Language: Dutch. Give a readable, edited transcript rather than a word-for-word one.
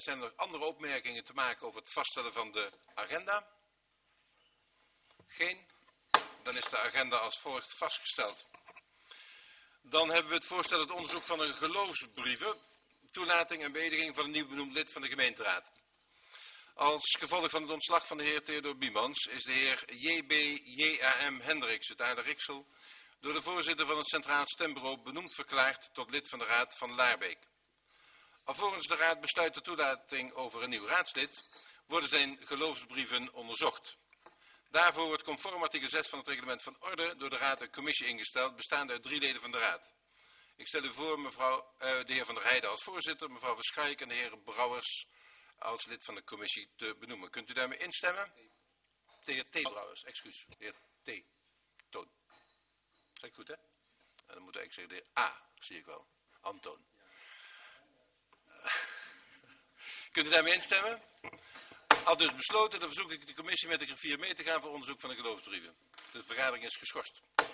Zijn er nog andere opmerkingen te maken over het vaststellen van de agenda? Geen? Dan is de agenda als volgt vastgesteld. Dan hebben we het voorstel het onderzoek van een geloofsbrieven, toelating en beëdiging van een nieuw benoemd lid van de gemeenteraad. Als gevolg van het ontslag van de heer Theodor Biemans is de heer J.B.J.A.M. Hendricks uit Aarde-Riksel door de voorzitter van het Centraal Stembureau benoemd verklaard tot lid van de Raad van Laarbeek. Alvorens de Raad besluit de toelating over een nieuw raadslid, worden zijn geloofsbrieven onderzocht. Daarvoor wordt conform artikel 6 van het reglement van orde door de Raad een commissie ingesteld, bestaande uit 3 leden van de Raad. Ik stel u voor de heer Van der Heijden als voorzitter, mevrouw Verschaik en de heer Brouwers als lid van de commissie te benoemen. Kunt u daarmee instemmen? De heer T. Brouwers, excuus. De heer T. Toon. Zeg ik goed, hè? En dan moet ik zeggen de heer A, zie ik wel. Antoon. Kunt u daarmee instemmen? Al dus besloten, dan verzoek ik de commissie met de griffier mee te gaan voor onderzoek van de geloofsbrieven. De vergadering is geschorst.